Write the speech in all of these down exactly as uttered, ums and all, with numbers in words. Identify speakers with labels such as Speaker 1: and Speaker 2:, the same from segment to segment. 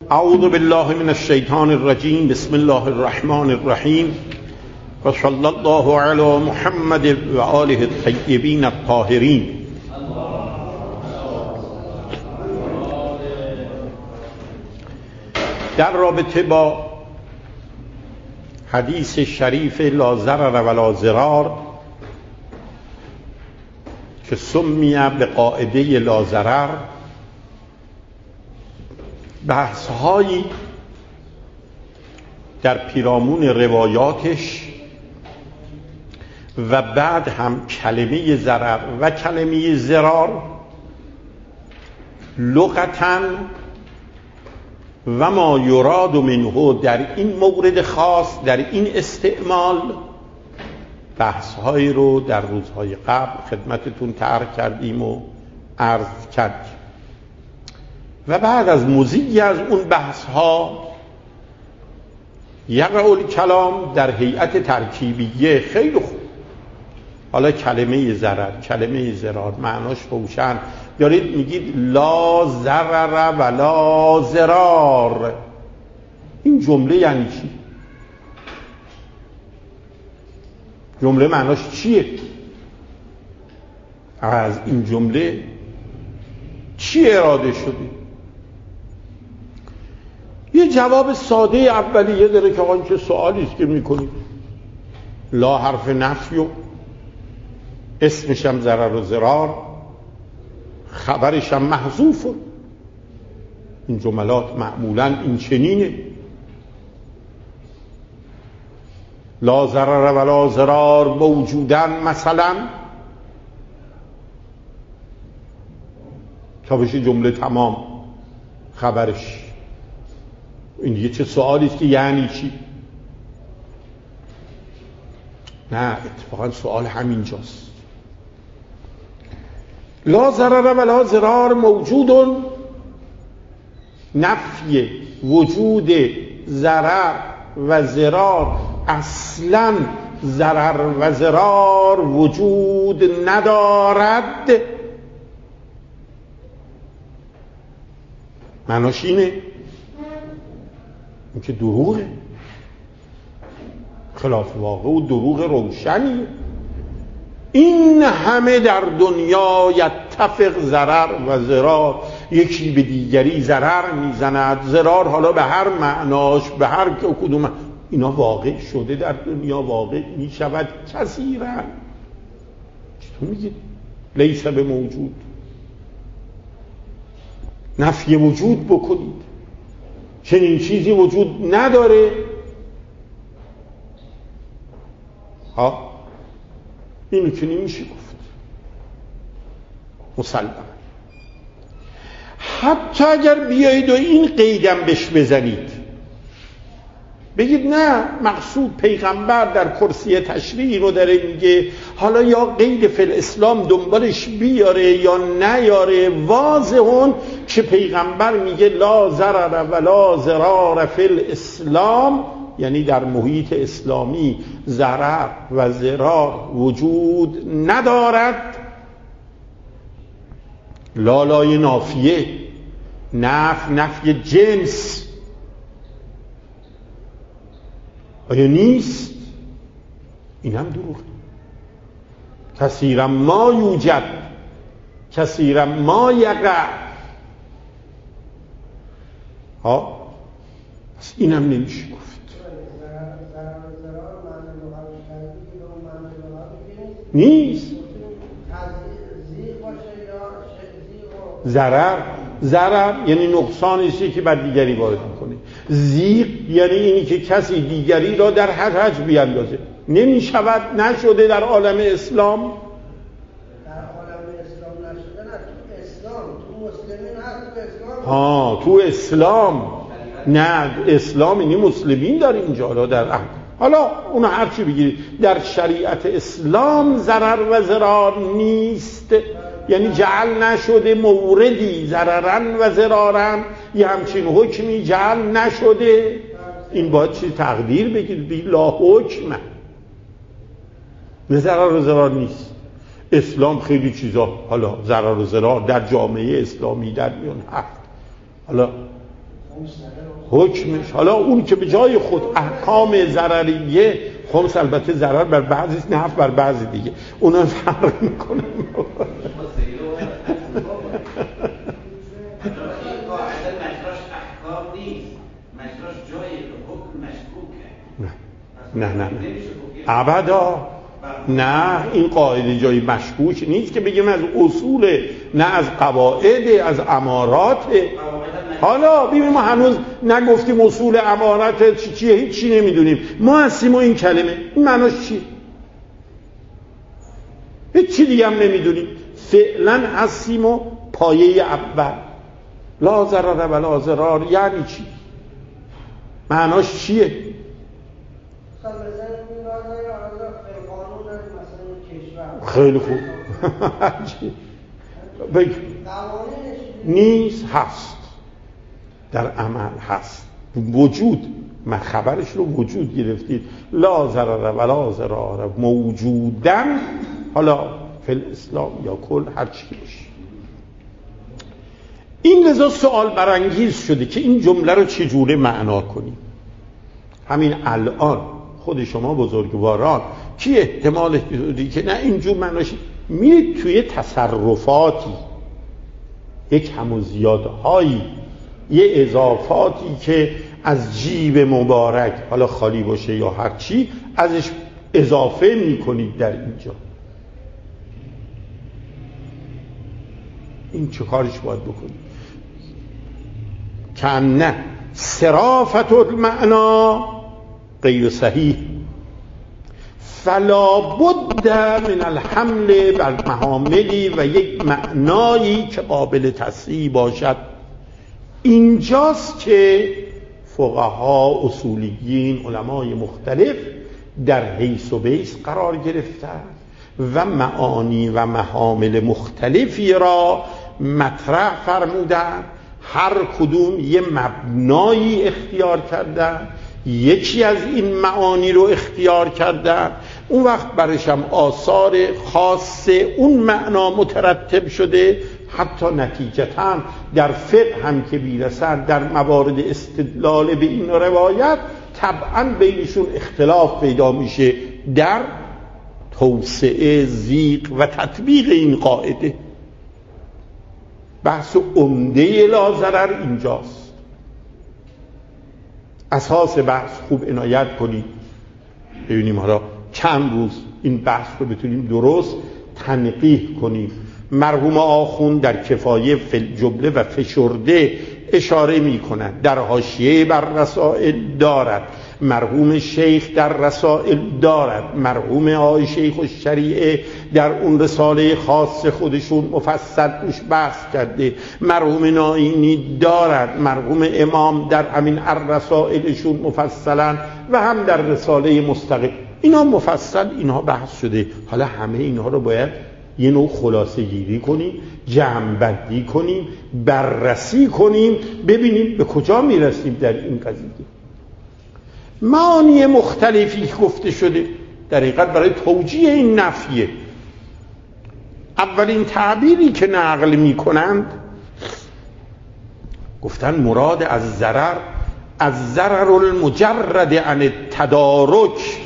Speaker 1: اعوذ بالله من الشیطان الرجیم. بسم الله الرحمن الرحیم و صلی الله علی محمد و آله الطیبین الطاهرین. در رابطه با حدیث شریف لا ضرر ولا ضرار که سمی به قاعده لا ضرر، بحث هایی در پیرامون روایاتش و بعد هم کلمه ضرر و کلمه ضرار لغتاً و ما یراد منه در این مورد خاص، در این استعمال، بحث هایی رو در روزهای قبل خدمتتون طرح کردیم و عرض کردیم و بعد از مزیج از اون بحث ها یقع الکلام در هیئت ترکیبیه. خیلی خوب، حالا کلمه ضرر، کلمه ضرار معناش روشن. دارید میگید لا ضرر ولا ضرار، این جمله یعنی چی؟ جمله معناش چیه؟ از این جمله چی اراده شده؟ یه جواب ساده اولیه داره که آقا چه سوالی است که میکنید. لا حرف نفی و اسمش هم ضرر و ضرار، خبرش هم محذوف. این جملات معمولا این چنینه. لا ضرر ولا ضرار موجودن مثلا تا بشه جمله تمام خبرش. این دیگه چه سوالی است که یعنی چی؟ نه، اتفاقا سوال همینجاست. لا ضرر ولا ضرار موجود، نفی وجود ضرر و ضرار، اصلا ضرر و ضرار وجود ندارد. معناش اینه، این که دروغه، خلاف واقع و دروغ روشنیه. این همه در دنیا یتفق ضرر و ضرار، یکی به دیگری ضرر میزند، ضرار حالا به هر معناش، به هر کدوم، اینا واقع شده در دنیا، واقع میشود کثیرا. چطور میگید لیس به موجود؟ نفی وجود بکنید، چنین چیزی وجود نداره. ها، اینو که نمیشه گفت مسلما. حتی اگر بیایید و این قیدم بهش بزنید، بگید نه، مقصود پیغمبر در کرسی تشریعی رو داره میگه، حالا یا قید فی الاسلام دنبالش بیاره یا نیاره، واضحون که پیغمبر میگه لا ضرر ولا ضرار فی الاسلام، یعنی در محیط اسلامی ضرر و ضرار وجود ندارد. لا لای نافیه، نف نفی جنس. آیا نیست؟ این هم دروغه. کثیرا ما یوجد، کثیرا ما یقع. ها، این هم نمیشه گفت. نیست. ضرر ضرر یعنی نقصانیه که بر دیگری وارد میکنه. زیغ یعنی اینی که کسی دیگری را در حرج بیاندازه. نمی شود، نشده در عالم اسلام.
Speaker 2: در عالم اسلام نشده، نه تو اسلام، تو مسلمین هست، تو اسلام.
Speaker 1: ها، تو اسلام. نه، اسلام یعنی مسلمین در اینجا در احد. حالا اون هر چی بگیرید، در شریعت اسلام ضرر و ضرار نیست، یعنی جعل نشده موردی ضررن و ضرارن، یه همچین حکمی جعل نشده. این باید چی تقدیر بگیرید، لا حکم، نه ضرر و ضرار نیست. اسلام خیلی چیزا، حالا ضرر و ضرار در جامعه اسلامی در میان هست. حالا حکمش. حالا اون که به جای خود احکام ضرریه، خمس البته ضرر بر بعضی نفع بر بعضی دیگه، اونا فرق میکنه. نه نه نه ابدا نه، این قاعده جای مشکوک نیست که بگیم از اصول، نه از قواعد، از امارات. حالا ببین ما هنوز نگفتیم اصول امارات چی چیه، هیچ چی نمیدونیم. ما هستیم و این کلمه این معناش چیه، هیچ چی دیگه هم نمیدونیم. فعلا هستیم و پایه اول لا ضرر ولا ضرار یعنی چی، معناش چیه؟ خیلی خوب. بگو نیست، هست، در عمل هست، وجود. من خبرش رو وجود گرفتید. لا ضرر ولا ضرار موجودن، حالا فی الاسلام یا کل هر چی باشه. این لذا سوال برانگیز شده که این جمله رو چجوره معنا کنیم. همین الان خود شما بزرگواران کی احتمال دیدی که نه اینجور معناش، میرید توی تصرفاتی یک هم و زیادهایی، یه اضافاتی که از جیب مبارک حالا خالی باشه یا هر چی ازش اضافه میکنید در اینجا. این چه کارش باید بکنید؟ که نه صرافت المعنا غیر صحیح، فلا بد من الحمل بر محاملی و یک معنایی که قابل تصحیح باشد. اینجاست که فقها، اصولیین، علمای مختلف در حیث و بیس قرار گرفتند و معانی و محامل مختلفی را مطرح فرمودند. هر کدوم یه مبنایی اختیار کردن، یکی از این معانی رو اختیار کردن، اون وقت برش هم آثار خاص اون معنا مترتب شده. حتی نتیجتاً در فقه هم که بیرسن در موارد استدلال به این روایت طبعاً بینشون اختلاف پیدا میشه در توسعه، ضیق و تطبیق این قاعده. بحث عمده لا ضرر اینجاست. اساس بحث خوب عنایت کنید ببینیم حالا چند روز این بحث رو بتونیم درست تنقیح کنیم. مرحوم آخوند در کفایه فالجمله و فشرده اشاره می کنند، در حاشیه بر رسائل دارد، مرحوم شیخ در رسائل دارد، مرحوم آقای شیخ الشریعه در اون رساله خاص خودشون مفصل روش بحث کرده، مرحوم نائینی دارد، مرحوم امام در همین الرسائلشون مفصلا و هم در رساله مستقل اینا مفصل اینها بحث شده. حالا همه اینها رو باید یه نوع خلاصه گیری کنیم، جمع بندی کنیم، بررسی کنیم، ببینیم به کجا میرسیم در این قضیه. معانی مختلفی گفته شده در حقیقت برای توجیه این نفیه. اولین تعبیری که نقل میکنند گفتن مراد از ضرر از ضرر المجرد عن التدارک.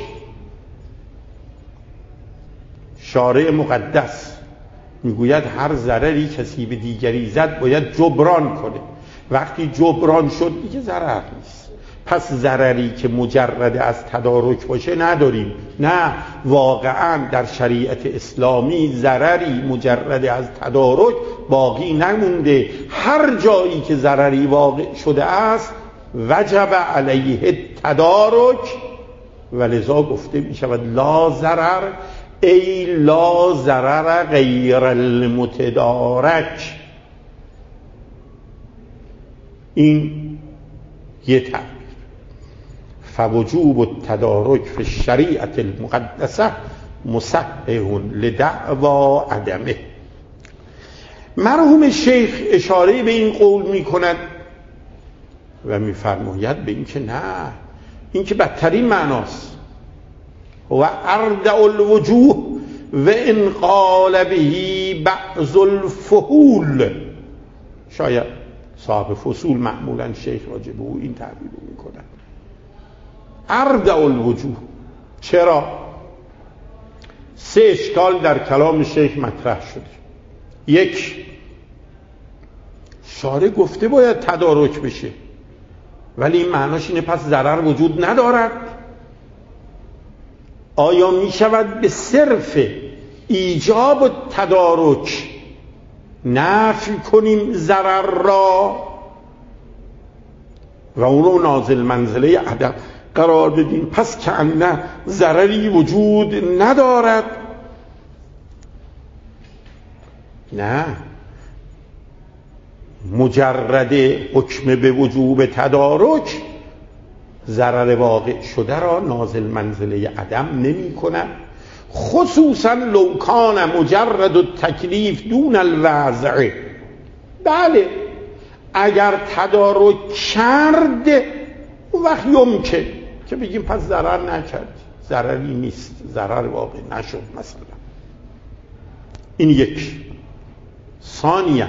Speaker 1: شارع مقدس میگوید هر ضرری کسی به دیگری زد باید جبران کنه. وقتی جبران شد دیگه ضرر نیست. پس ضرری که مجرد از تدارک باشه نداریم. نه، واقعا در شریعت اسلامی ضرری مجرد از تدارک باقی نمونده. هر جایی که ضرری واقع شده است وجب علیه تدارک، ولذا گفته می شود لا ضرر ای لا ضرر غیر المتدارک. این یه تعبیر. فوجوب التدارک فی الشریعت المقدسه مصحح لدعوا عدمه. مرحوم شیخ اشاره به این قول می کند و می فرماید به این که نه، این که بدترین معناست. و اردع الوجوه و ان قال به بعض الفحول، شاید صاحب فصول معمولا شیخ راجع به او این تعبیر رو میکنن. اردع الوجوه. چرا؟ سه اشکال در کلام شیخ مطرح شده. یک، شارع گفته باید تدارک بشه، ولی این معناش اینه پس ضرر وجود ندارد؟ آیا می شود به صرف ایجاب تدارک نفی کنیم ضرر را و اون رو نازل منزله عدم قرار بدیم پس که نه ضرری وجود ندارد؟ نه، مجرد حکم به وجوب تدارک ضرر واقع شده را نازل منزله عدم نمی کند، خصوصا لو کان مجرد التکلیف دون الوضع. بله، اگر تدارک کرد اون وقت یمکن که بگیم پس ضرر نکرد، ضرری نیست، ضرر واقع نشد مثلا. این یک. ثانیا،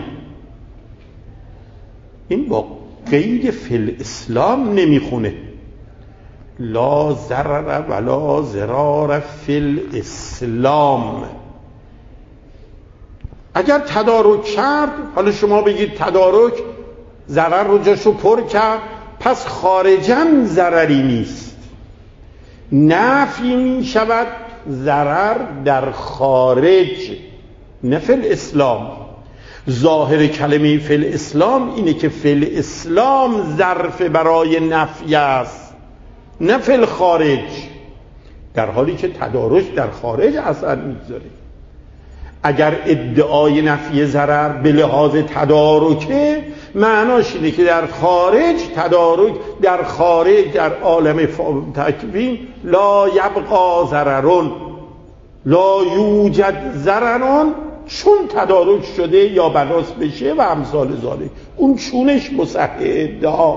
Speaker 1: این با قید فی الاسلام نمیخونه. لا ضرر ولا ضرار فی الاسلام. اگر تدارک کرد، حالا شما بگید تدارک ضرر رو جاشو پر کرد، پس خارجاً ضرری نیست. نفی می شود ضرر در خارج، نه فی الاسلام. ظاهر کلمه فی الاسلام اینه که فی الاسلام ظرف برای نفی است، نه فی الخارج، در حالی که تدارک در خارج اثر میگذاره. اگر ادعای نفی ضرر به لحاظ تدارکه، معناش اینه که در خارج تدارک، در خارج در عالم تکوین لا یبقا ضررون، لا یوجد ضررون، چون تدارک شده یا بناس بشه و امثال ذالک. اون چونش مصح ادعا،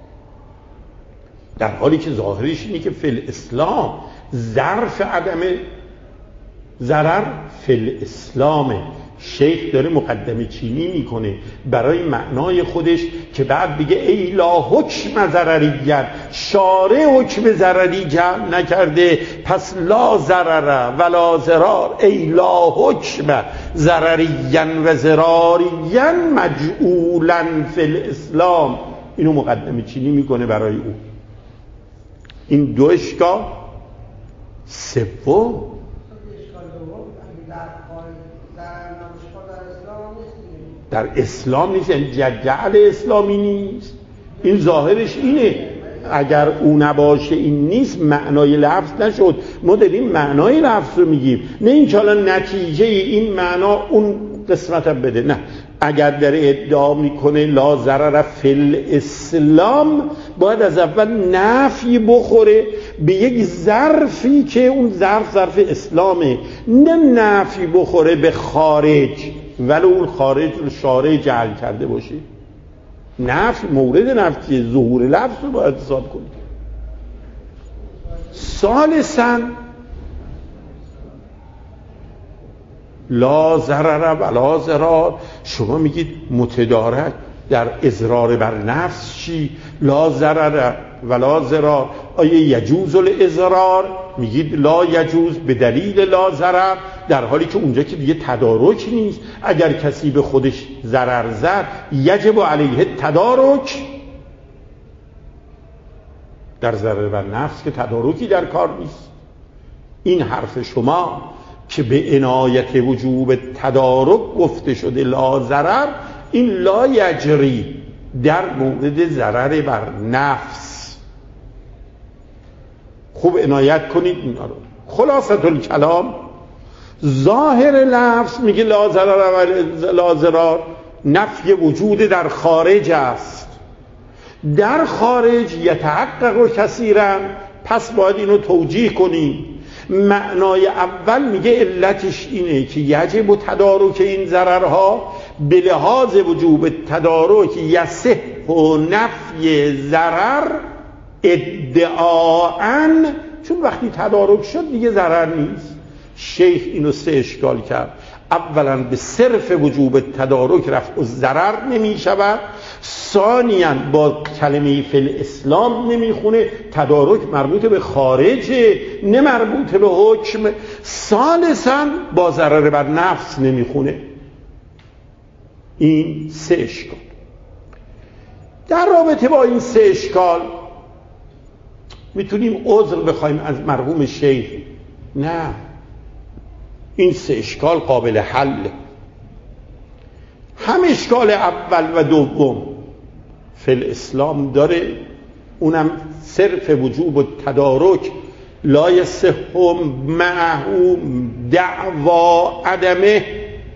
Speaker 1: در حالی که ظاهرش اینه که فی الاسلام ظرف عدم ضرر فی الاسلامه. شیخ داره مقدمه چینی میکنه برای معنای خودش که بعد بگه ای لا حکم ضرریت، شارع حکم ضرری جمع نکرده، پس لا ضرر ولا ضرار، ای لا حکم ضرریا و ضراریا مجعولا فی الاسلام. اینو مقدمه چینی میکنه برای او. این دو اشکال. سوم، در اسلام نیست، یعنی جعل اسلامی نیست. این ظاهرش اینه. اگر او نباشه این نیست، معنای لفظ نشد. ما داریم معنای لفظ رو میگیم، نه این که حالا نتیجه این معنا اون قسمت هم بده. نه، اگر داره ادعا میکنه لا ضرر فی الاسلام، باید از اول نفی بخوره به یک ظرفی که اون ظرف ظرف اسلامه، نه نفی بخوره به خارج ولو اون خارج رو شارع جعل کرده باشه. نفی مورد نفی ظهور لفظ رو باید حساب کنید. ثالثاً لا ضرر ولا ضرار. شما میگید متدارک در اضرار بر نفس چی؟ لا ضرر ولا ضرار. آیا یجوز الاضرار؟ میگید لا یجوز به دلیل لا ضرر، در حالی که اونجا که دیگه تدارک نیست. اگر کسی به خودش ضرر زد یجب علیه تدارک. در ضرر بر نفس که تدارکی در کار نیست. این حرف شما که به عنایت وجوب تدارک گفته شده لا ضرر، این لا یجری در مورد ضرر بر نفس. خوب عنایت کنید اینا رو. خلاصه الکلام، ظاهر لفظ میگه لا ضرر و لا ضرار، نفی وجود در خارج است. در خارج یتحقق کثیرا، پس باید اینو توجیه کنیم. معنای اول میگه علتش اینه که یجب و تدارک این ضررها به لحاظ وجوب تدارک یصح و نفی ضرر ادعاءً، چون وقتی تدارک شد دیگه ضرر نیست. شیخ اینو سه اشکال کرد. اولا به صرف وجوب تدارک رفع الضرر نمی شود، ثانیاً با کلمه فی الاسلام نمیخونه، تدارک مربوط به خارجه نه مربوط به حکم، ثالثاً با ضرر بر نفس نمیخونه. این سه اشکال. در رابطه با این سه اشکال میتونیم عذر بخوایم از مرحوم شیخ؟ نه، این سه اشکال قابل حله. هم اشکال اول و دوم فی الاسلام داره، اونم صرف وجوب و تدارک لا یصح معه دعوا عدمه.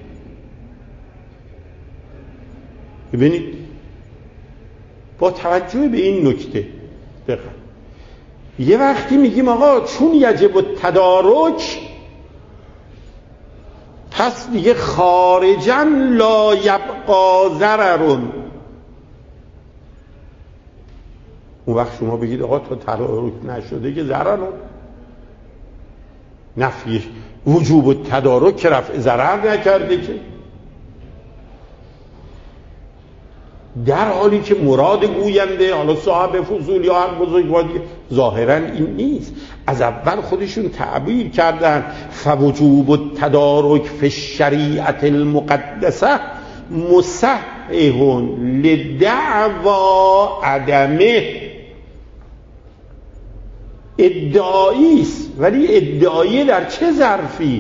Speaker 1: ببینید با توجه به این نکته دقیقا یه وقتی میگیم آقا چون یجب التدارک پس دیگه خارجا لا یبقا ضررون، اون وقت شما بگید آقا تا تدارک نشده که ضررون، نفی وجوب التدارک که رفع ضرر نکرده که، در حالی که مراد گوینده حالا صاحب فضول یا هر بزرگواری ظاهرا این نیست. از اول خودشون تعبیر کردن فوجوب التدارک فی الشریعت المقدسه مصحح لدعوا عدمه. ادعایی است، ولی ادعایی در چه ظرفی؟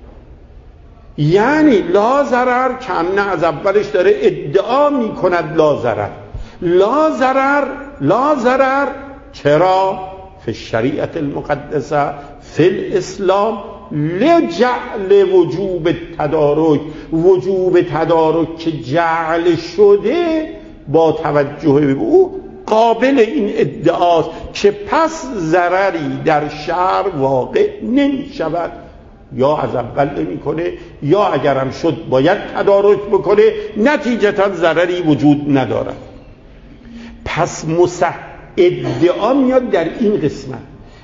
Speaker 1: یعنی لا ضرر کنه از اولش داره ادعا می کند لا ضرر، لا ضرر لا ضرر چرا؟ فی الشریعت المقدسه فی الاسلام لجعل وجوب تدارک، وجوب تدارک که جعل شده با توجه به او قابل این ادعاست که پس ضرری در شرع واقع نمی شود، یا از اول نمی کنه یا اگرم شد باید تدارک بکنه، نتیجتا ضرری وجود ندارد. پس مصح ادعا میاد در این قسمت،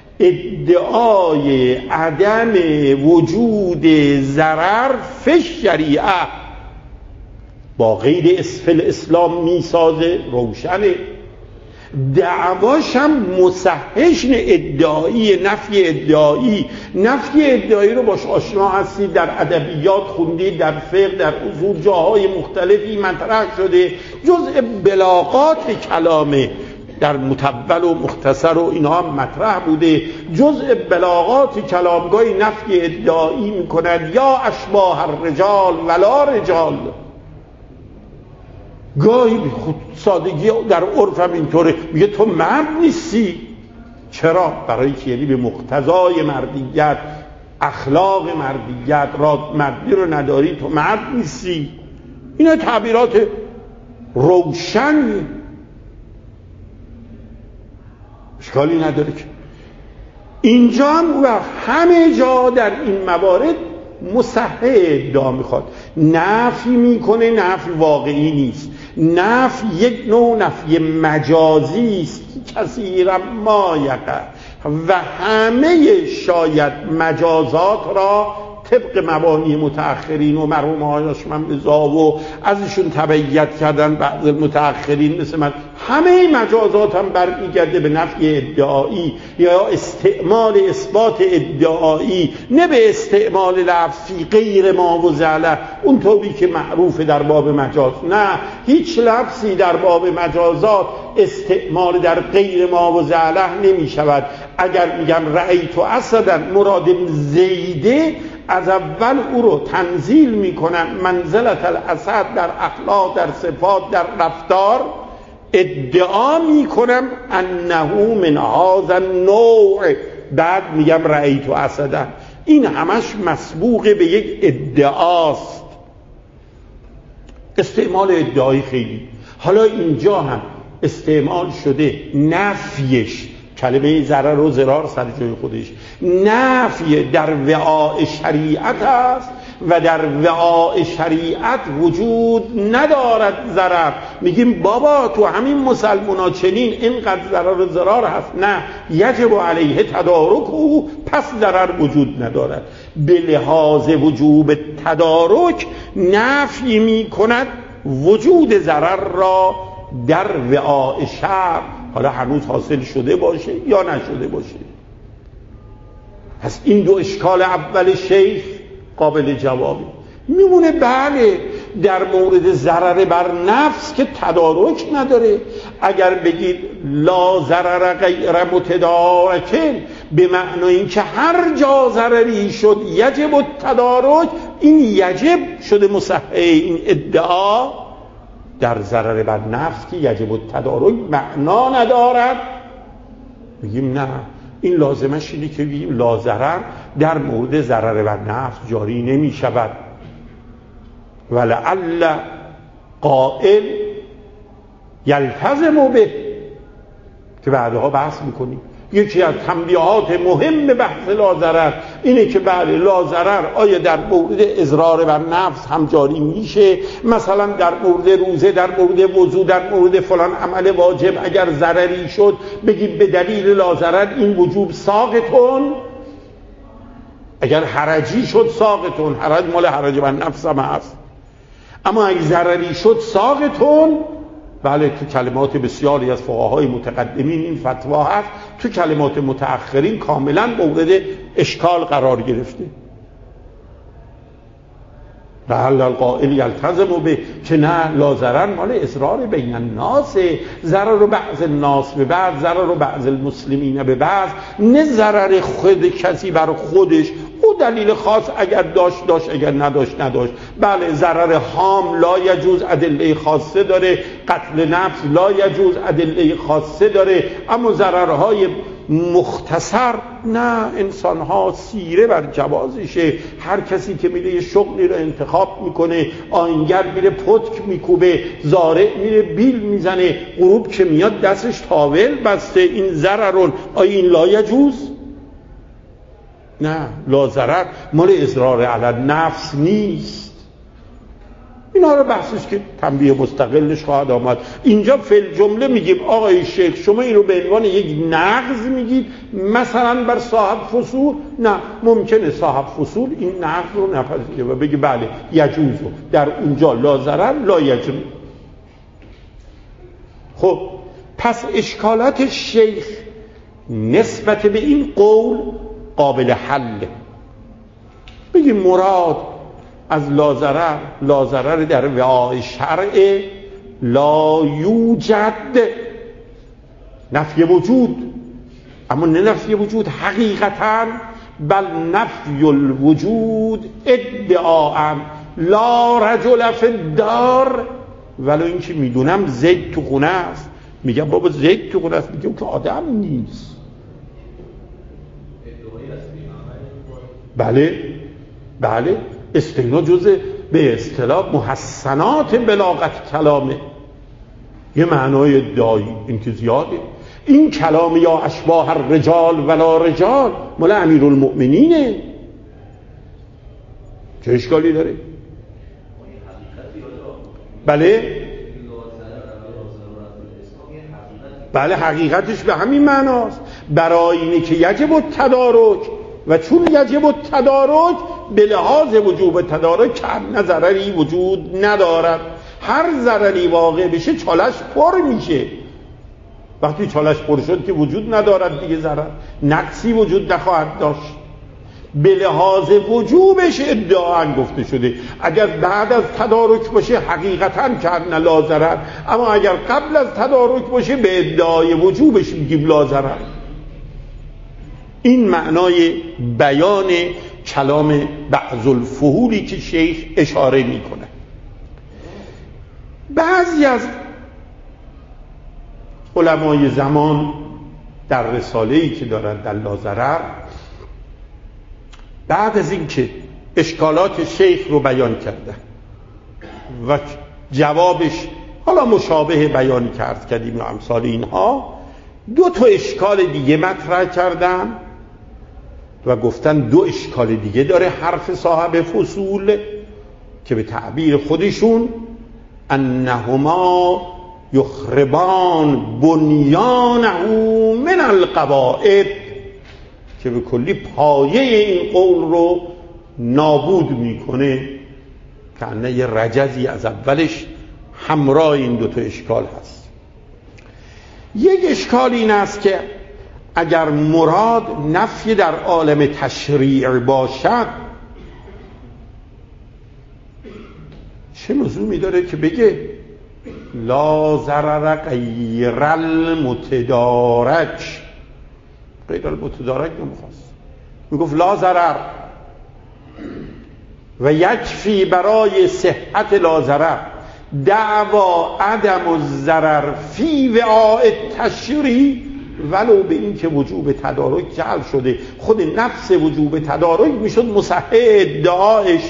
Speaker 1: ادعای عدم وجود ضرر فی شریعه با غیر اسفل اسلام میسازه، روشنه. دعواش هم مصححش ادعایی، نفی ادعایی. نفی ادعایی رو باش آشنا هستید، در ادبیات خوندید، در فقه، در اصول جاهای مختلفی مطرح شده، جزء بلاغات کلامه، در متول و مختصر و اینا هم مطرح بوده. جزء بلاغات کلامگاهی نفی ادعایی میکنند یا اشباه الرجال ولا رجال. گاهی خود سادگی در عرفم اینطوره، میگه تو مرد نیستی. چرا؟ برای که یعنی به مقتضای مردیت، اخلاق مردیت، راد مردی رو نداری، تو مرد نیستی. اینا تعبیرات روشنی، اشکالی نداره که اینجا هم و همه جا در این موارد مصحح ادعا میخواد. نفی میکنه، نفی واقعی نیست، نفی یک نوع نفی مجازی است که کثیرا ما یقع و همه شاید مجازات را طبق مبانی متأخرین و مرحوم آقای هاشمی رضا و ازشون تبعیت کردن بعض متأخرین مثل من، همه مجازات هم برمیگرده به نفی ادعایی یا استعمال اثبات ادعایی، نه به استعمال لفظی غیر ما وضع له اونطوری که معروف در باب مجاز. نه، هیچ لفظی در باب مجازات استعمال در غیر ما وضع له نمی شود. اگر میگم رأیت اسدا مراد زیده، از اول او رو تنزیل میکنم منزلت الاسد در اخلاق، در صفات، در رفتار، ادعا میکنم انه من هذا النوع، بعد میگم رأیت اسدا. این همش مسبوق به یک ادعاست، استعمال ادعایی خیلی. حالا اینجا هم استعمال شده نفیش، کلمه ضرر و ضرار سر جای خودش، نفی در وعاء شریعت است و در وعاء شریعت وجود ندارد ضرر. میگیم بابا تو همین مسلمونا چنین اینقدر ضرر و ضرار هست، نه یجب علیه تدارک او، پس ضرر وجود ندارد. به لحاظ وجوب تدارک نفی میکند وجود ضرر را در وعاء شرع، حالا هنوز حاصل شده باشه یا نشده باشه. پس این دو اشکال اول شیخ قابل جوابی. میمونه بله در مورد ضرر بر نفس که تدارک نداره. اگر بگید لا ضرر غیر متدارکن، به معنای این که هر جا ضرری شد یجب التدارک، این یجب شده مصحح این ادعا. در ضرر بر نفس که یجب التدارک معنا ندارد، میگیم نه، این لازمش اینه که بگیم لا ضرر در مورد ضرر بر نفس جاری نمی شود. ولعل قائل یلتزم به، که بعدها بحث میکنیم. یکی از تنبیهات مهم بحث لا ضرر اینه که بله لا ضرر آیا در مورد اضرار بر نفس هم جاری میشه؟ مثلا در مورد روزه، در مورد وضو، در مورد فلان عمل واجب اگر ضرری شد بگید به دلیل لا ضرر این وجوب ساقطون. اگر حرجی شد ساقطون، حرج مال حرج بر نفس هم هست، اما اگر ضرری شد ساقطون. بله تو کلمات بسیاری از فقهای متقدمین این فتوا هست، تو کلمات متأخرین کاملا مورد اشکال قرار گرفته. لعل القائل یلتزم به، که نه لا ضرر مال اضرار بین الناس، ضرر بعض الناس به بعض، ضرر بعض المسلمین به بعض، نه ضرر خود کسی بر خودش. او دلیل خاص اگر داشت داشت، اگر نداشت نداشت. بله ضرر حام لا یجوز ادله خاصه داره، قتل نفس لا یجوز ادله خاصه داره، اما ضررهای مختصر نه، انسانها سیره بر جوازشه. هر کسی که میره یه شغلی رو انتخاب میکنه، آینگر میره پتک میکوبه، زارع میره بیل میزنه، غروب که میاد دستش تاول بسته، این ضررون. آیا این لا یجوز؟ نه، لا ضرر مال اضرار علی نفس نیست. اینا رو بحثش که تنبیه مستقلش خواهد آمد. اینجا فل جمله میگیم آقای شیخ شما این رو به عنوان یک نقض میگید مثلا بر صاحب فصول. نه، ممکنه صاحب فصول این نقض رو نپذیره و بگه بله یجوزو، در اونجا لا ضرر لا یجوز. خب پس اشکالات شیخ نسبت به این قول قابل حل. بگیم مراد از لا ضرر، لا ضرر در وعاء شرع لا یوجد، نفی وجود، اما نه نفی وجود حقیقتا، بل نفی الوجود ادعاء. لا رجل فی الدار، ولو این که میدونم زید تو خونه است. میگم بابا زید تو خونه است، میگم که آدم نیست. بله بله استثناء جزء به اصطلاح محسنات بلاغت کلامه، یه معنای ادعایی، این که زیاده. این کلام یا اشباه الرجال ولا رجال مال امیرالمؤمنینه، چه اشکالی داره؟ بله بله حقیقتش به همین معناست. برای اینه که یجب التدارک، و چون یجب التدارک به لحاظ وجوب تدارک کم ضرری وجود ندارد. هر ضرری واقع بشه چالش پر میشه. وقتی چالش پر شد که وجود ندارد دیگه، ضرر نقصی وجود نخواهد داشت. به لحاظ وجوبش ادعا گفته شده. اگر بعد از تدارک باشه حقیقتا کم لا ضرر، اما اگر قبل از تدارک باشه به ادعای وجوبش میگیم لا ضرر. این معنای بیان کلام بعض الفحولی که شیخ اشاره میکنه. بعضی از علمای زمان در رساله‌ای که دارند در لا ضرر، بعد از اینکه اشکالات شیخ رو بیان کرده و جوابش حالا مشابه بیان کرد کردیم و امثال اینها، دو تا اشکال دیگه مطرح کردن و گفتن دو اشکال دیگه داره حرف صاحب فصول که به تعبیر خودشون انهما یخربان بنیانه من القواعد، که به کلی پایه این قول رو نابود میکنه، که انه یه رجزی از اولش همراه این دوتا اشکال هست. یک اشکال این است که اگر مراد نفی در عالم تشریع باشد، چه لزومی داره که بگه لا ضرر غیر المتدارک؟ غیر المتدارک نمیخواست، میگفت لا ضرر و یکفی برای صحت لا ضرر دعوا عدم الضرر فی وعاء التشریع، ولو به این که وجوب تدارک جعل شده. خود نفس وجوب تدارک میشد مصحح ادعایش،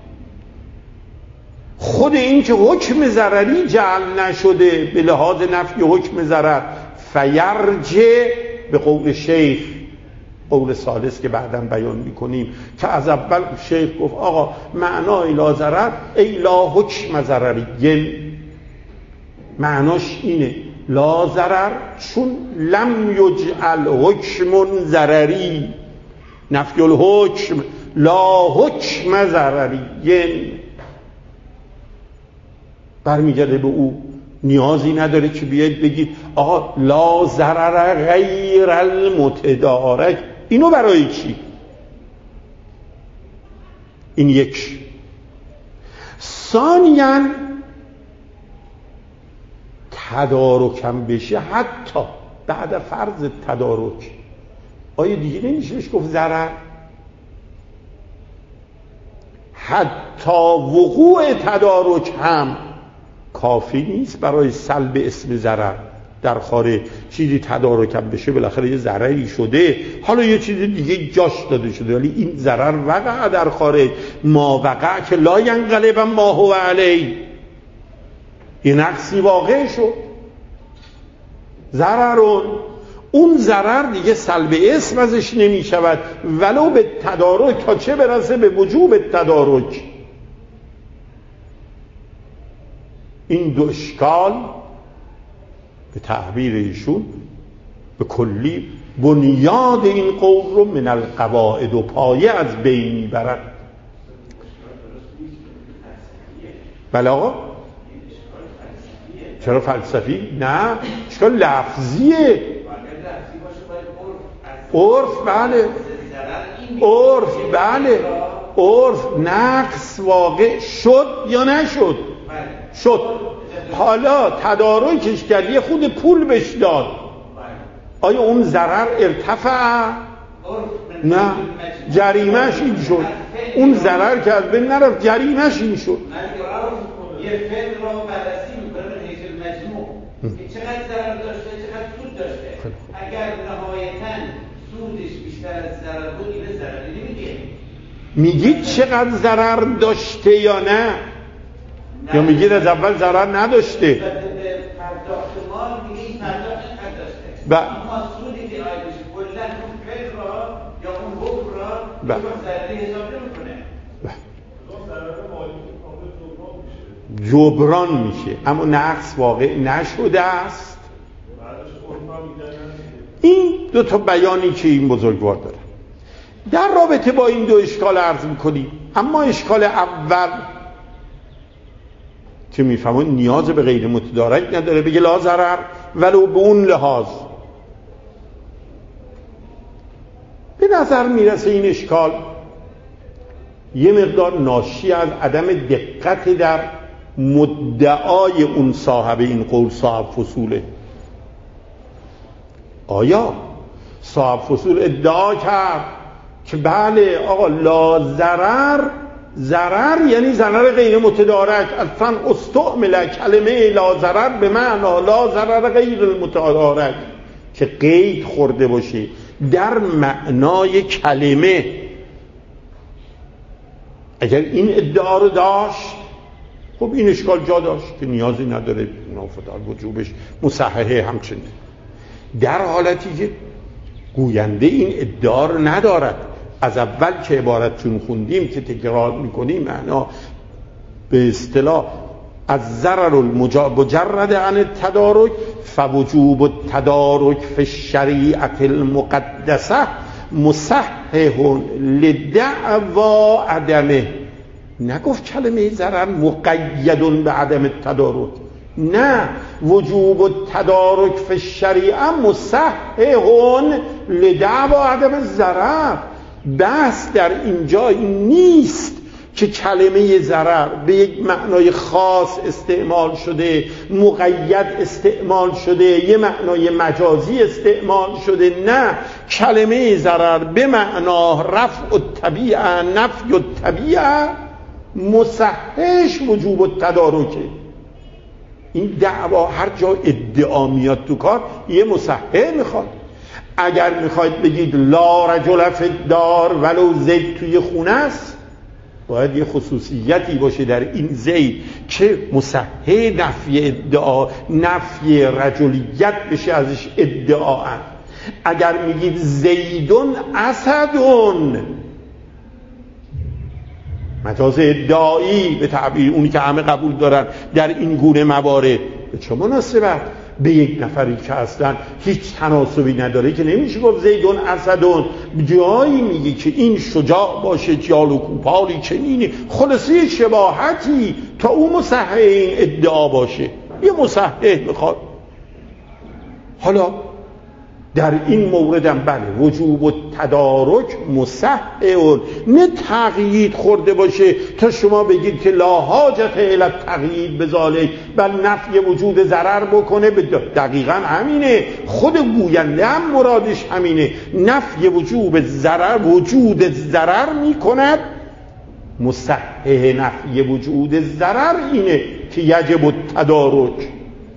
Speaker 1: خود این که حکم ضرری جعل نشده به لحاظ نفی حکم ضرر، فیرجع به قول شیخ، قول ثالث که بعداً بیان میکنیم، که از اول شیخ گفت آقا معنای لا ضرر ای لا حکم ضرری، معناش اینه لا ضرر چون لم یجعل حکم ضرری، نفی الحکم لا حکم ضرری، برمیگرده به او. نیازی نداره که بیاید بگید آقا لا ضرر غیر المتدارک، اینو برای چی؟ این یک. ثانیاً تدارکم بشه، حتی بعد فرض تدارک آیا دیگه نمیشه بهش گفت ضرر؟ حتی وقوع تدارک هم کافی نیست برای سلب اسم ضرر در خارج. چیزی تدارکم بشه بالاخره یه ضرری شده، حالا یه چیز دیگه جاش داده شده، ولی این ضرر وقع در خارج، ما وقع که لا ینقلب ما هو علیه، یه نقصی واقع شد، ضررون، اون ضرر دیگه سلب اسم ازش نمی شود ولو به تدارک، تا چه برسه به وجوب تدارک. این دو اشکال به تعبیر ایشون به کلی بنیاد این قول رو من القواعد و پایه از بین میبرد. بله آقا، چرا فلسفی؟ نه، اشکال لفظیه. عرف بله، عرف بله، عرف نقص واقع شد یا نشد؟ شد. حالا تدارکش کرد، یه خود پول بهش داد، آیا اون ضرر ارتفع؟ نه، جریمهش این شد. اون ضرر که از بین نرفت، جریمهش این شد.
Speaker 3: یه فعل را بررسی میکنه به حیث المجموع که چقدر ضرر داشته، چقدر سود داشته. اگر نهایتاً سودش بیشتر از ضرر بود، این ضرری نمیگه.
Speaker 1: میگید چقدر ضرر داشته یا نه؟ نه. یا میگید از اول ضرر نداشته؟
Speaker 3: پرداخت مال میگه این پرداخت قد داشته.
Speaker 1: با
Speaker 3: اما سودی که آیدش کلاً اون فعل را یا اون حکم را با ضرری حساب نمیکنه.
Speaker 1: جبران میشه، اما نقص واقع نشده است. این دو تا بیانی که این بزرگوار داره در رابطه با این دو اشکال عرض میکنیم. اما اشکال اول که میفهمون نیاز به غیر متدارک نداره، بگه لا ضرر ولو به اون لحاظ. به نظر میرسه این اشکال یه مقدار ناشی از عدم دقت در مدعای اون صاحب این قول، صاحب فصوله. آیا صاحب فصول ادعا کرد که بله آقا لا ضرر، ضرر یعنی ضرر غیر متدارک، اصلا استعمل کلمه لا ضرر به معنا لا ضرر غیر المتدارک، که قید خورده باشه در معنای کلمه. اگر این ادعا رو داشت، خب این اشکال جا داشت که نیازی نداره نافدار وجوبش مصححه. همچنین در حالتی که گوینده این ادعا رو ندارد از اول که عبارتون خوندیم که تکرار میکنیم، معنا به اصطلاح از ضرر المجرد عن التدارک فوجوب التدارک فی الشریعة المقدسه مصحح لدعوا عدمه. نگفت کلمه ضرر مقید به عدم التدارک، نه، وجوب التدارک فی الشریعه مصحح لدعوا عدم الضرر. بحث در اینجا این نیست که کلمه ضرر به یک معنای خاص استعمال شده، مقید استعمال شده، یه معنای مجازی استعمال شده. نه، کلمه ضرر به معنا رفع الطبیعه، نفی الطبیعه، مصححش وجوب التدارکه. این دعوا هر جا ادعا میاد تو کار یه مصحح میخواد. اگر میخواید بگید لا رجل فی الدار ولو زید توی خونه است، باید یه خصوصیتی باشه در این زید که مصحح نفی ادعا، نفی رجلیت بشه ازش ادعا. اگر میگید زیدون اسدون، مجاز ادعایی به تعبیر اونی که همه قبول دارن در این گونه موارد، به چه مناسبت به یک نفری که اصلا هیچ تناسبی نداره که نمیشه گفت زیدون اسدون. جایی میگه که این شجاع باشه، جال و کوپالی چنینی، خلاصی شباهتی تا اون مصحح این ادعا باشه، یه مصحح میخواد. حالا در این موردم بله وجوب التدارک مصحح، نه تقیید خورده باشه تا شما بگید که لا حاجت الی التقیید بذالک، بل نفی وجود ضرر بکنه. دقیقاً همینه، خود گوینده هم مرادش همینه، نفی وجوب ضرر، وجود ضرر میکند. مصحح نفی وجود ضرر اینه که یجب التدارک.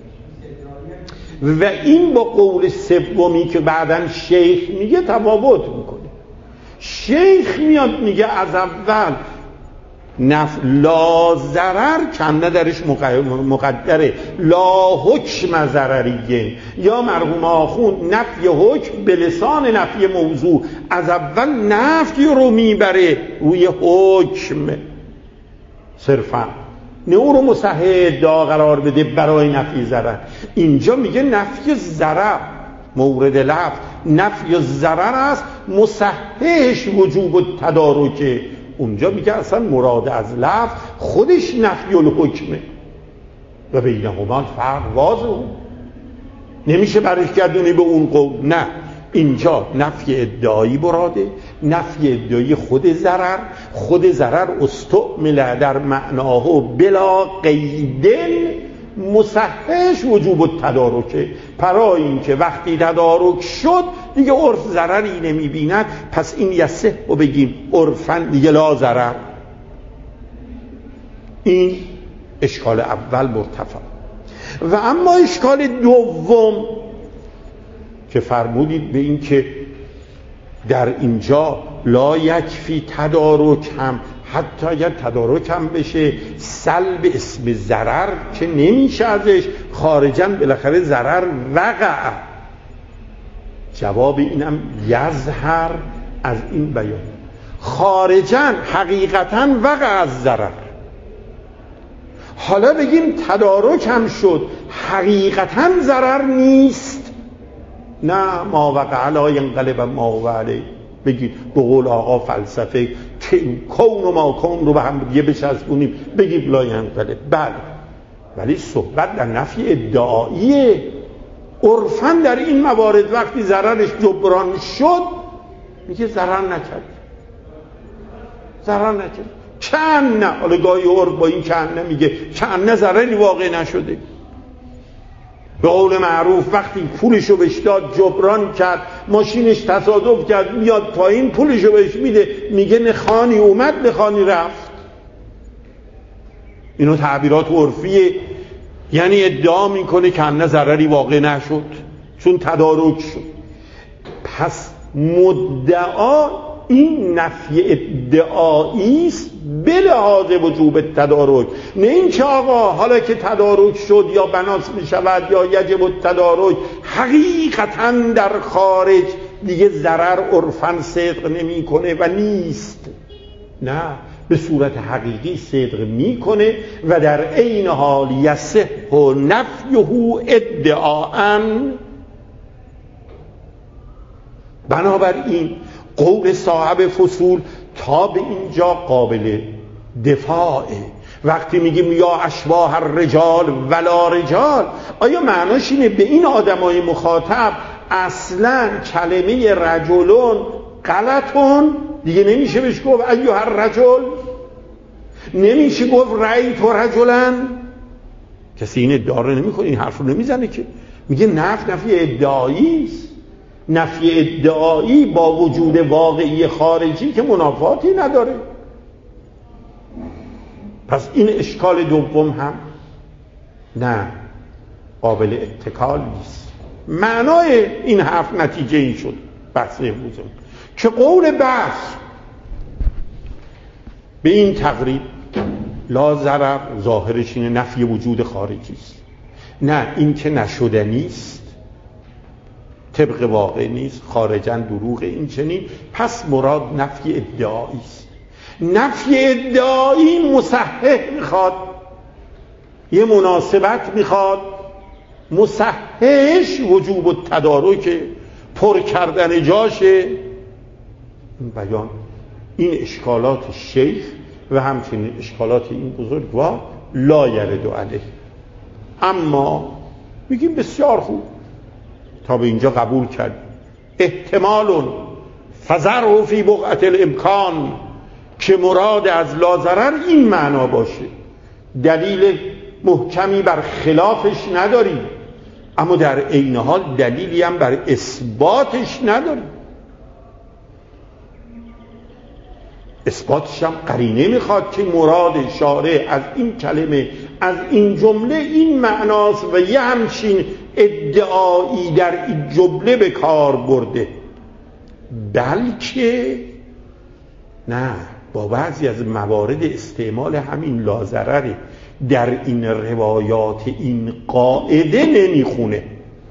Speaker 1: و این با قول سومی که بعداً شیخ میگه تفاوت میکنه. شیخ میاد میگه از اول نف لا ضرر کنده درش مقدره، لا حکم ضرریه، یا مرحوم آخون نفی حکم به لسان نفی موضوع از اول نفی رو میبره روی حکم صرفا، نه او رو مصحح ادعا قرار بده برای نفی ضرر. اینجا میگه نفی ضرر مورد لفظ نفی ضرر است، مصححش وجوب التدارکه. اونجا میگه اصلا مراد از لفظ خودش نفی الحکمه و بینهما فرق واضحه، نمیشه برش گردونی به اون قول. نه، اینجا نفی ادعایی براده، نفی ادعایی خود ضرر، خود ضرر استعمل در معناه بلا قیدن، مصححش وجوب التدارکه. برای این که وقتی تدارک شد دیگه عرف ضرری نمیبیند، پس این یصح و بگیم عرفاً دیگه لا ضرر. این اشکال اول مرتفع. و اما اشکال دوم که فرمودید به این که در اینجا لا یکفی تدارک هم، حتی اگر تدارک هم بشه سلب اسم ضرر که نمیشه ازش، خارجاً بالاخره ضرر وقع. جواب اینم یظهر از این بیان، خارجاً حقیقتاً وقع از ضرر. حالا بگیم تدارک هم شد حقیقتاً ضرر نیست، نه ما وقع لا ینقلب ما هو علیه. بگید به قول آقا فلسفه که کون و ما کون رو به هم دیگه بچسبونیم بگید لا ینقلب، بله، ولی صحبت در نفی ادعاییه. عرفاً در این موارد وقتی ضررش جبران شد میگه ضرر نکرد، ضرر نکرد، کن نه. حالا گاهی عرف با این کن نمیگه، کن نه ضرری واقع نشده. به قول معروف وقتی پولشو بهش داد جبران کرد، ماشینش تصادف کرد میاد پایین، پولشو بهش میده، میگه نخانی اومد نخانی رفت. اینو تعبیرات عرفیه، یعنی ادعا میکنه که نه ضرری واقع نشد چون تدارک شد. پس مدعا این نفی ادعایی است به لحاظ وجوب تدارک، نه این که آقا حالا که تدارک شد یا بناس می شود یا یجب التدارک حقیقتاً در خارج دیگه ضرر عرفاً صدق نمیکنه و نیست. نه، به صورت حقیقی صدق میکنه و در عین حال یصح نفیه ادعاء. بنابراین قول صاحب فصول تا به اینجا قابل دفاعه. وقتی میگیم یا اشباح الرجال ولا رجال، آیا معناش اینه به این آدمای مخاطب اصلا کلمه رجلون غلطون دیگه نمیشه بهش گفت ایها الرجل؟ نمیشه گفت رأیت رجلا؟ کسی این ادعا رو نمیکنه، این حرف رو نمیزنه که. میگه نفی نفی ادعایی است، نفی ادعایی با وجود واقعی خارجی که منافاتی نداره. پس این اشکال دوم هم نه قابل اتکال نیست. معنای این حرف نتیجه این شد بحث امروزم که قول بحث به این تقریب لا ضرر ظاهرش اینه نفی وجود خارجی است، نه این که نشدنی است، طبق واقع نیست، خارجاً دروغ این چنین. پس مراد نفی ادعایی است. نفی ادعایی مصحح میخواد، یه مناسبت میخواد، مصححش وجوب التدارک، پر کردن جاشه. این بیان این اشکالات شیخ و همچنین اشکالات این بزرگوار لا یرد علیه. اما میگیم بسیار خوب، تا به اینجا قبول کرد. احتمال فزرع فی بقعة الامکان، که مراد از لا ضرر این معنا باشه. دلیل محکمی بر خلافش نداریم، اما در عین حال دلیلی هم بر اثباتش نداریم. اثباتش هم قرینه میخواد که مراد شارع از این کلمه، از این جمله این معناست و یه همچین ادعایی در این جمله به کار برده. بلکه نه، با بعضی از موارد استعمال همین لا ضرر در این روایات این قاعده نمیخونه.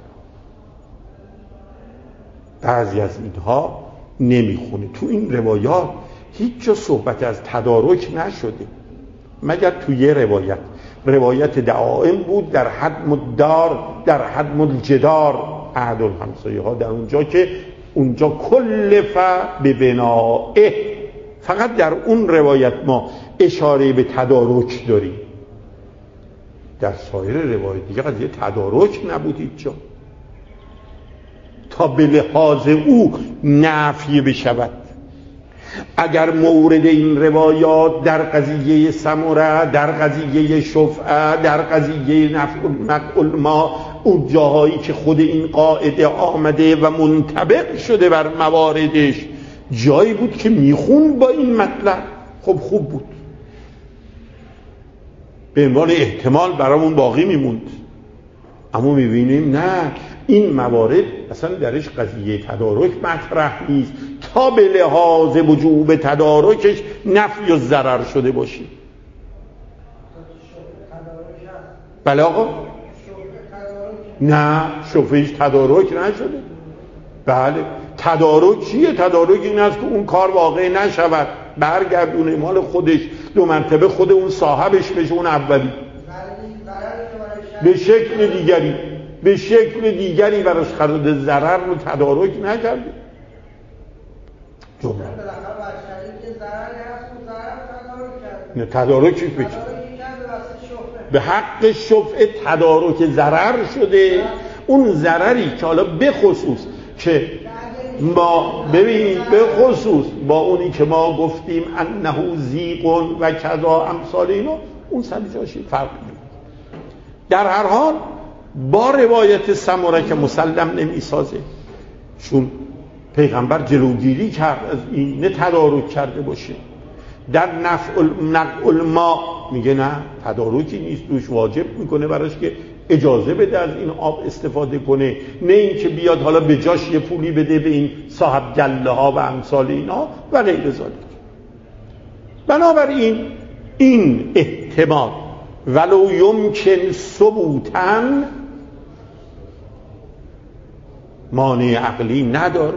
Speaker 1: بعضی از اینها نمیخونه. تو این روایات هیچ جا صحبت از تدارک نشده مگر تو یه روایت، روایت دعائم بود در حد مدار، در حد الجدار عهد الهمسایه ها، در اونجا که اونجا کلف به بنائه، فقط در اون روایت ما اشاره به تدارک داریم. در سایر روایت دیگه قضیه تدارک نبود هیچ جا، تا به لحاظ او نفی بشود. اگر مورد این روایات در قضیه سمره، در قضیه شفعه، در قضیه نفع ما، اون جاهایی که خود این قاعده آمده و منطبق شده بر مواردش، جایی بود که میخون با این مطلب، خب خوب بود، به عنوان احتمال برامون باقی میموند. اما میبینیم نه، این موارد اصلا درش قضیه تدارک مطرح نیست تا به لحاظ وجوب تدارکش نفی و ضرر شده باشه. بله آقا؟ نه، شفعهش تدارک نشده. بله، تدارک چیه؟ تدارک این است که اون کار واقع نشود، برگردونه مال خودش، دو مرتبه خود اون صاحبش بشه، اون اولی به شکل دیگری به شکل دیگری براش خرد ضرر رو تدارک نکرده. جمعه نه تدارکش بچه به حق شفعه تدارک ضرر شده. اون ضرری که حالا به خصوص که ما ببینید به خصوص با اونی که ما گفتیم انه زیقون و کذا امثال اینو، اون سلیجاشی فرق میکنه. در هر حال با روایت سمره که مسلم نمیسازه، چون پیغمبر جلوگیری کرد از این، نه تدارک کرده باشه. در نفع نقع الماء میگه نه تدارکی نیست، دوش واجب میکنه براش که اجازه بده از این آب استفاده کنه، نه این که بیاد حالا به جاش یه پولی بده به این صاحب گله ها و امثال اینا و غیر ذالک. بنابراین این احتمال ولو یمکن ثبوتاً مانع عقلی نداره.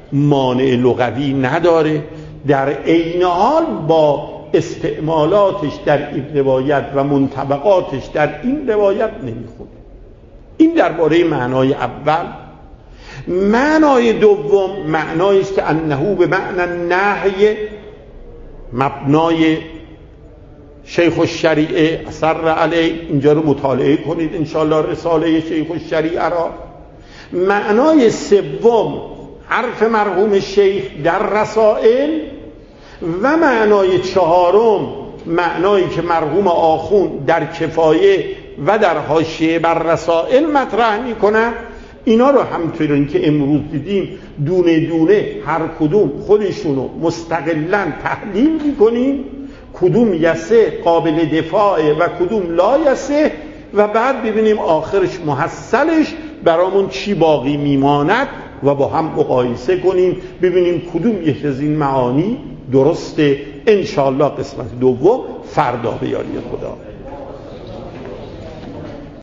Speaker 1: مانع لغوی نداره، در عین حال با استعمالاتش در این روایت و منطبقاتش در این روایت نمیخونه. این درباره معنای اول. معنای دوم معنایی است که انه به معنی نهی، مبنای شیخ الشریعه اثر علیه، اینجا رو مطالعه کنید انشاءالله رساله شیخ الشریعه را. معنای سوم حرف مرحوم شیخ در رسائل، و معنای چهارم معنایی که مرحوم آخوند در کفایه و در حاشیه بر رسائل مطرح میکنن. اینا رو همطور که امروز دیدیم دونه دونه هر کدوم خودشونو مستقلاً تحلیل میکنیم، کدوم یسه قابل دفاعه و کدوم لا یسه، و بعد ببینیم آخرش محصلش برامون چی باقی میماند و با هم مقایسه کنیم ببینیم کدوم یک از این معانی درسته. انشاءالله قسمت دوم فردا به یاری خدا.